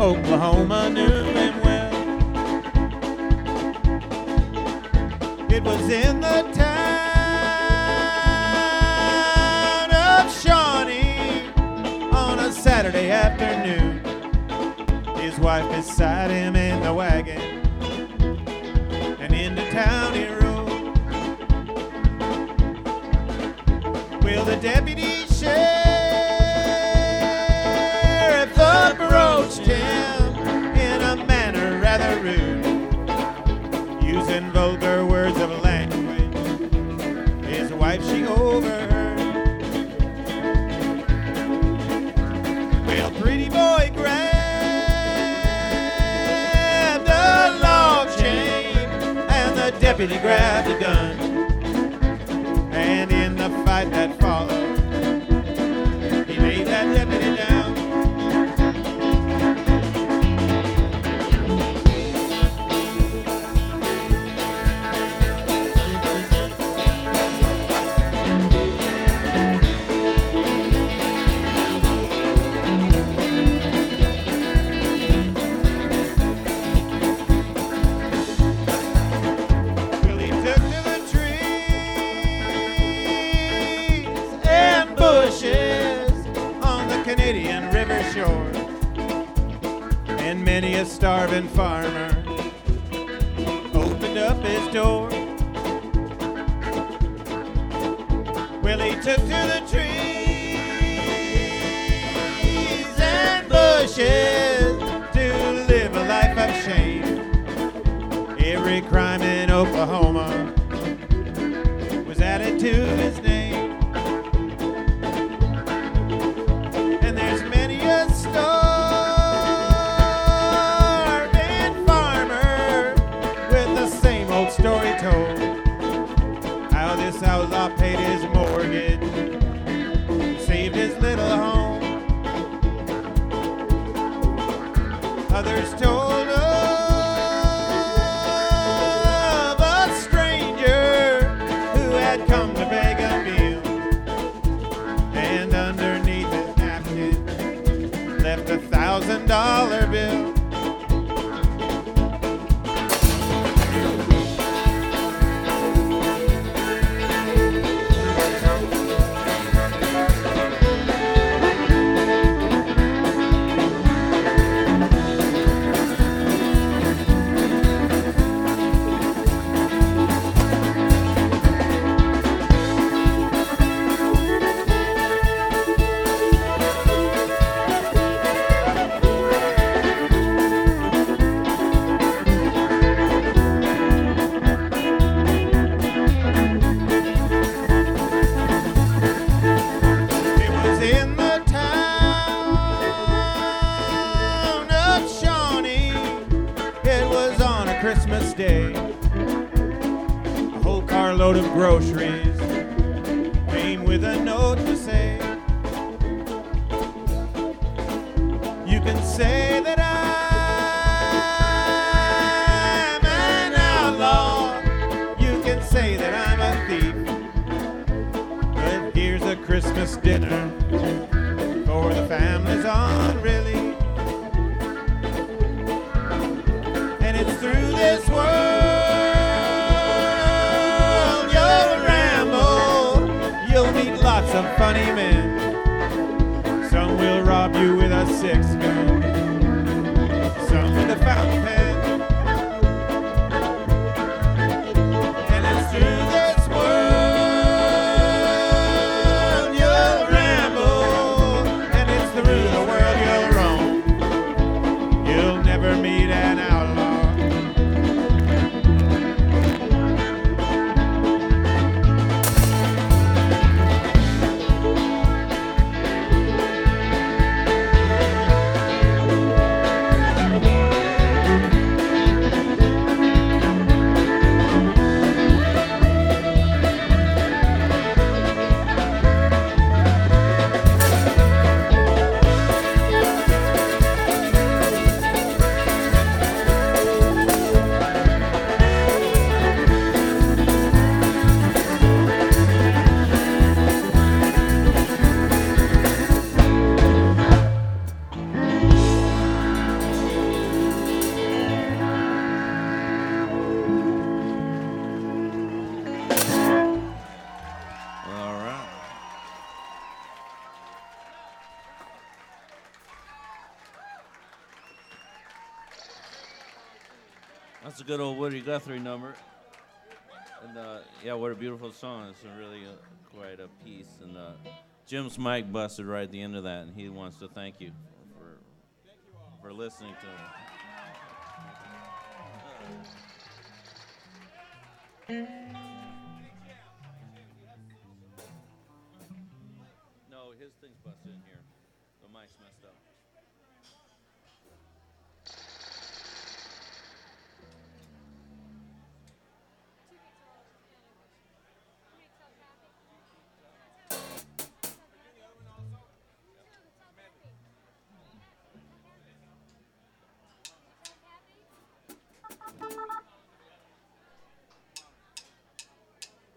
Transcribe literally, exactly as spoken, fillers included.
Oklahoma knew him well. It was in the town of Shawnee on a Saturday afternoon. His wife beside him in the wagon, and into town he rode. Well, the deputy sheriff approached him in a manner rather rude, using vulgar words of language his wife she overheard. Well, pretty boy grabbed a log chain, and the deputy grabbed a gun. And in the fight that followed, he laid that deputy down. Canadian river shore, and many a starving farmer opened up his door. Well, he took to the trees and bushes to live a life of shame. Every crime in Oklahoma was added to his name. Story told how this outlaw paid his mortgage, saved his little home. Others told of a stranger who had come to beg a meal, and underneath his napkin left a thousand dollar bill. Christmas Day, a whole carload of groceries came with a note to say, you can say that I'm an outlaw, you can say that I'm a thief, but here's a Christmas dinner for the families on relief. It's through this world you'll ramble, you'll meet lots of funny men. Some will rob you with a six gun, some with a fountain pen. And it's through this world you'll ramble, and it's through the world you'll roam. You'll never meet an outlaw. That's a good old Woody Guthrie number. And uh, yeah, what a beautiful song. It's a really uh, quite a piece. And uh, Jim's mic busted right at the end of that, and he wants to thank you for for listening to him. No, his thing's busted in here. The mic's messed up.